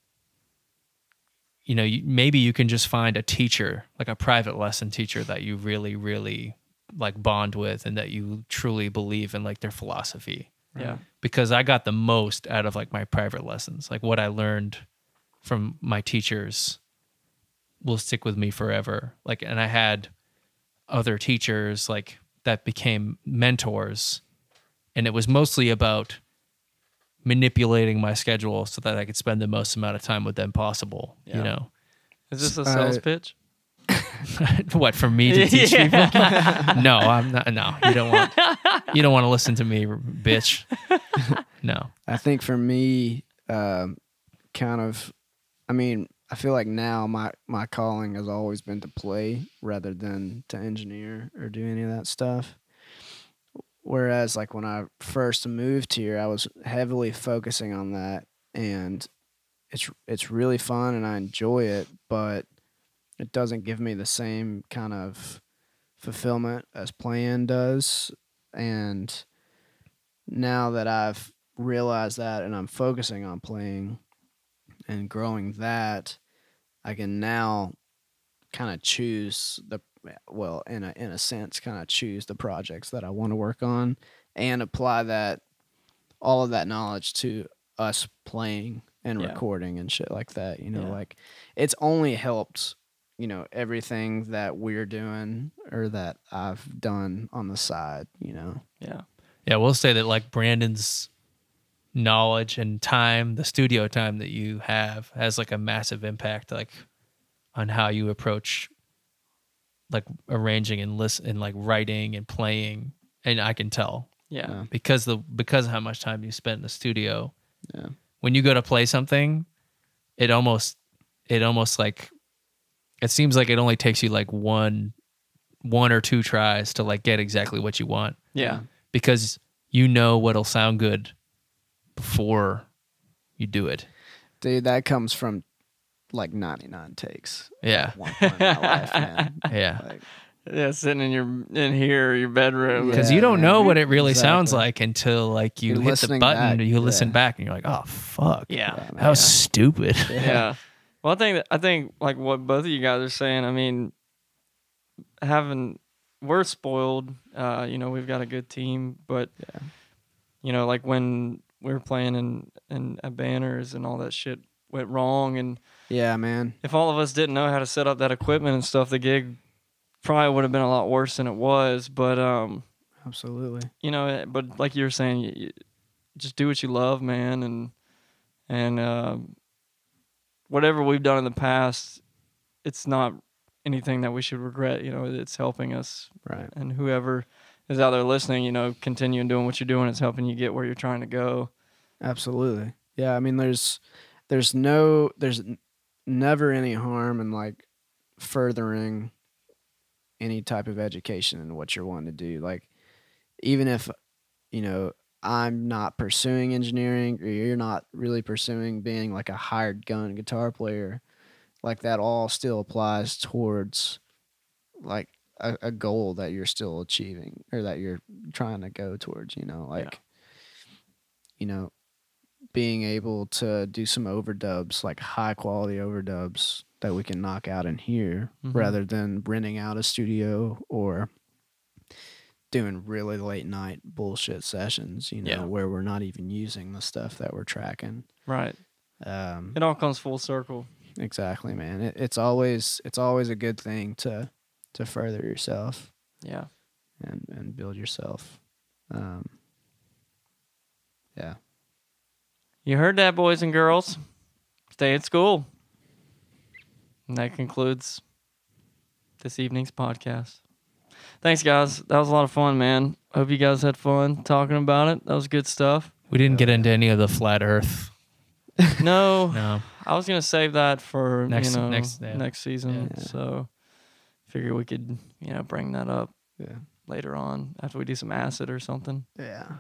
you know, you, maybe you can just find a teacher, like a private lesson teacher that you really, really like bond with and that you truly believe in like their philosophy. Yeah. Because I got the most out of like my private lessons. Like what I learned from my teachers will stick with me forever. Like, and I had other teachers like that became mentors, and it was mostly about manipulating my schedule so that I could spend the most amount of time with them possible. Yeah. You know, Is this a sales Uh, pitch? what for me to teach Yeah. people? No, I'm not. No, you don't want. You don't want to listen to me, bitch. No. I think for me, um, kind of, I mean, I feel like now my, my calling has always been to play rather than to engineer or do any of that stuff. Whereas, like, when I first moved here, I was heavily focusing on that, and it's it's really fun and I enjoy it, but it doesn't give me the same kind of fulfillment as playing does. And now that I've realized that and I'm focusing on playing and growing that, I can now kind of choose the well, in a in a sense, kind of choose the projects that I want to work on and apply that all of that knowledge to us playing and Yeah. recording and shit like that. You know, Yeah. like it's only helped, you know, everything that we're doing or that I've done on the side, you know. Yeah. Yeah, we'll say that like Brandon's knowledge and time, the studio time that you have, has like a massive impact, like on how you approach like arranging and listen and like writing and playing. And I can tell Yeah. Yeah. because the because of how much time you spend in the studio. Yeah. When you go to play something, it almost it almost like it seems like it only takes you like one one or two tries to like get exactly what you want, Yeah. because you know what'll sound good before you do it. Dude, that comes from like ninety-nine takes. Yeah. One point in my life, man. Yeah. Like, Yeah, sitting in your in here, your bedroom. Yeah. Because you don't know what it really sounds exactly. like until like you You're hit the listening button, back, you listen yeah. back, and you're like, oh fuck, Yeah. Yeah, that was Yeah. stupid. Yeah. Well, I think that, I think like what both of you guys are saying. I mean, having we're spoiled. Uh, you know, we've got a good team, but Yeah. you know, like when we were playing in in at Banners and all that shit, went wrong. And Yeah, man. if all of us didn't know how to set up that equipment and stuff, the gig probably would have been a lot worse than it was. But um, Absolutely. you know, but like you were saying, you, you just do what you love, man, and and uh, whatever we've done in the past, it's not anything that we should regret. You know, it's helping us, Right. and whoever is out there listening, you know, continue doing what you're doing. It's helping you get where you're trying to go. Absolutely. Yeah, I mean there's there's no there's n- never any harm in like furthering any type of education in what you're wanting to do. Like even if you know I'm not pursuing engineering or you're not really pursuing being like a hired gun guitar player, like that all still applies towards like a, a goal that you're still achieving or that you're trying to go towards, you know, like, Yeah. you know, being able to do some overdubs, like high quality overdubs that we can knock out in here Mhm. rather than renting out a studio or doing really late night bullshit sessions, you know, Yeah. where we're not even using the stuff that we're tracking. Right. Um, It all comes full circle. exactly, man. It, it's always it's always a good thing to to further yourself Yeah. and and build yourself. Um, yeah. You heard that, boys and girls. Stay at school. And that concludes this evening's podcast. Thanks, guys. That was a lot of fun, man. Hope you guys had fun talking about it. That was good stuff. We didn't get into any of the flat Earth. No, No. I was gonna save that for Next- you know next- yeah. next season. Yeah. So figure we could you know bring that up Yeah. later on after we do some acid or something. Yeah.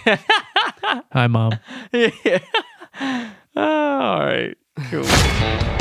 Hi, Mom. Yeah. All right. Cool.